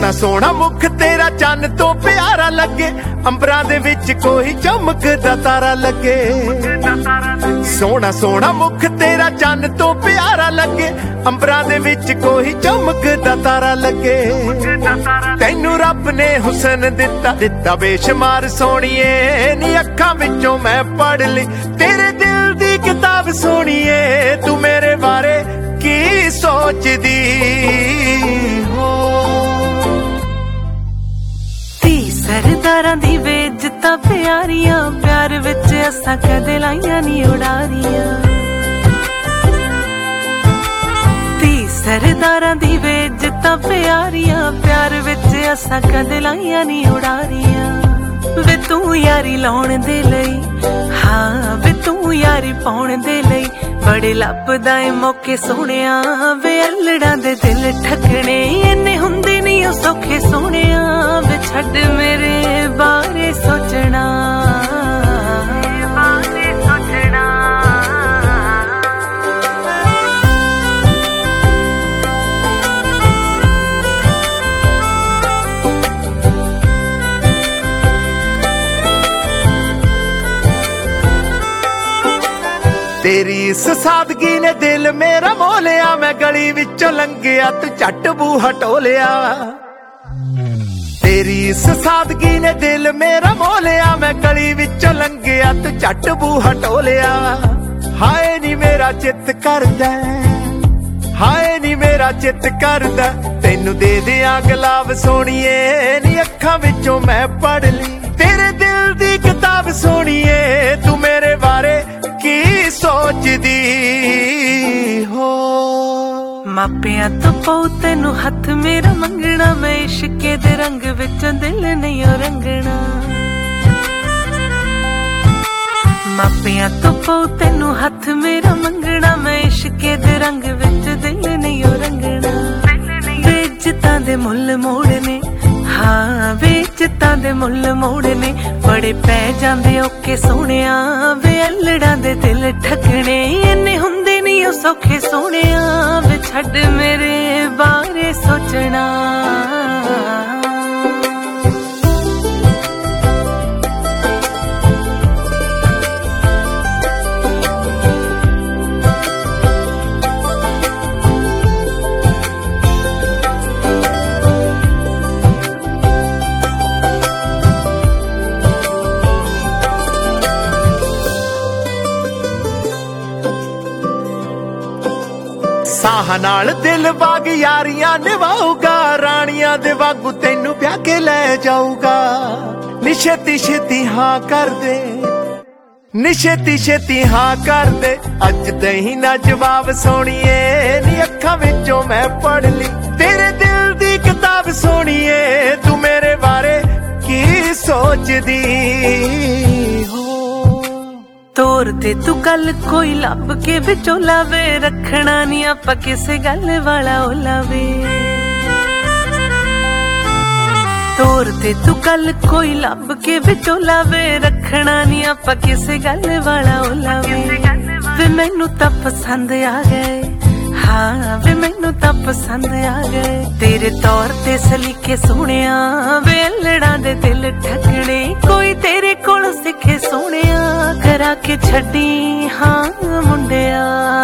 सोहना सोहना मुख तेरा चन्न तो प्यारा लगे, अंबरां दे विच कोई चमकदा तारा लगे। सोहना सोहना मुख तेरा चन्न तो प्यारा लगे, अंबरां दे विच कोई चमकदा तारा लगे। तैनू रब ने हुसन दिता दिता बेशुमार सोहणीए, नी अखां विचों मैं पढ़ ली तेरे दिल दी किताब सोहणीए। तू मेरे बारे की सोचदी हो? सरदारां दी बेइज्जतां प्यारियां, प्यार विच असां कदे लाइयां नी उडारियां। धी सरदारां दी बेइज्जतां प्यारियां, प्यार विच असां कदे लाइयां नी उडारियां। वे तू यारी लाउण दे लई, हाँ वे तू यारी पाउण दे लई बड़े लभदा ए मौके सोहणिया। वे अल्लड़ां दे दिल ठगणे इन्ने हुंदे नी ओ सौखे सोहणिया। वे छड्ड मेरे बारे सोचना, तेरी इस सादगी ने दिल मेरा मोलिया। मैं गली विचों लंघिया तू झट बूहा टोलिया। तेरी इस सादगी ने दिल मेरा मोलिया। मैं गली विचों लंघिया तू झट बूहा टोलिया। हाय नी मेरा चित करदा, हाय नी मेरा चित करदा तैनू दे दियां गुलाब सोहणीए। नी अखां विचों मैं पढ़ ली तेरे दिल दी किताब सोहणीए। तू मेरे बारे की सोचदी हो? मापियां तो पाऊ तैनू हथ मेरा मंगना। मैं इश्के दे रंग विच दिल नहीं ओ रंगना। मापियां तो पाऊ तैनू हथ मेरा मंगना। मैं इश्के दे रंग विच दिल नहीं ओ रंगना। बेइज्जतां दे मुल मोड़ने, हाँ बेइज्जतां दे मुल मोड़ने बड़े पै जांदे ओके सोहणिया। वे अल्लड़ां दे दिल ठगणे इन्ने हुंदे नी ओ सौखे सोहणिया। वे छड्ड मेरे बारे सोचना। साह नाल दिल बाग यारियां निभाऊगा। राणियां दे वागू तैनू ब्याह के ले जाऊगा। नी छेती छेती हाँ कर दे, नी छेती छेती हाँ कर दे अज दही ना जवाब सोहणीए। नी अखां विचों मैं पढ़ ली तेरे दिल दी किताब सोहणीए। तू मेरे बारे की सोचदी हो? तोर दे तू गल कोई लभ के विचों लावे। रखना नी आपां किसे गल वाला ओ लावे। तोर दे तू गल कोई लभ के विचों लावे। रखना नी आपां किसे गल वाला ओ लावे। वे मैनू तां पसंद आ गए, हाँ वे मैनू तां पसंद आ गए तेरे तौर ते सलीके सोहणिया। वे अल्लड़ां दे दिल ठगणे कोई तेरे कोल सिखे सोहणिया। करा के छड्डी हाँ मुंडिया।